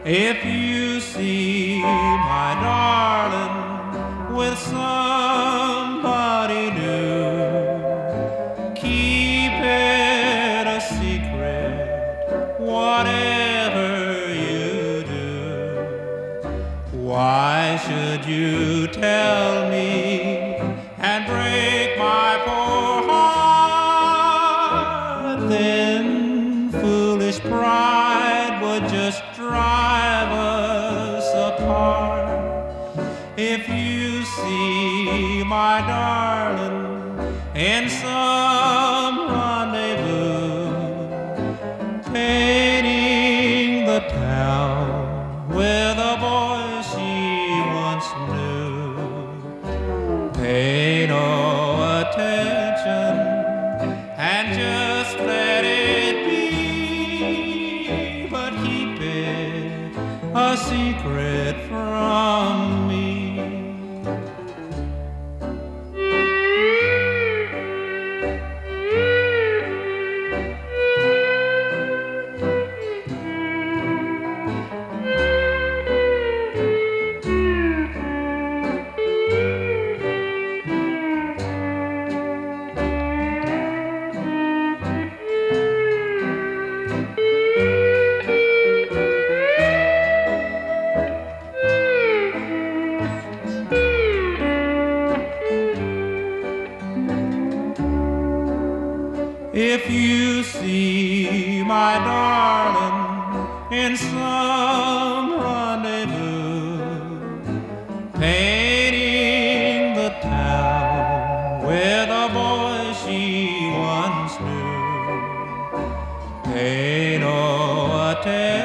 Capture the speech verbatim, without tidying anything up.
If you see my darling with somebody new, keep it a secret, whatever you do. Why should you tell me and break my poor heart? Then foolish pride would just drive us apart. If you see my darling in some rendezvous, painting the town with a boy she once knew, pay no attention and just let it be, but keep it a secret from me. If you see my darling in some rendezvous, painting the town with a boy she once knew, pay no attention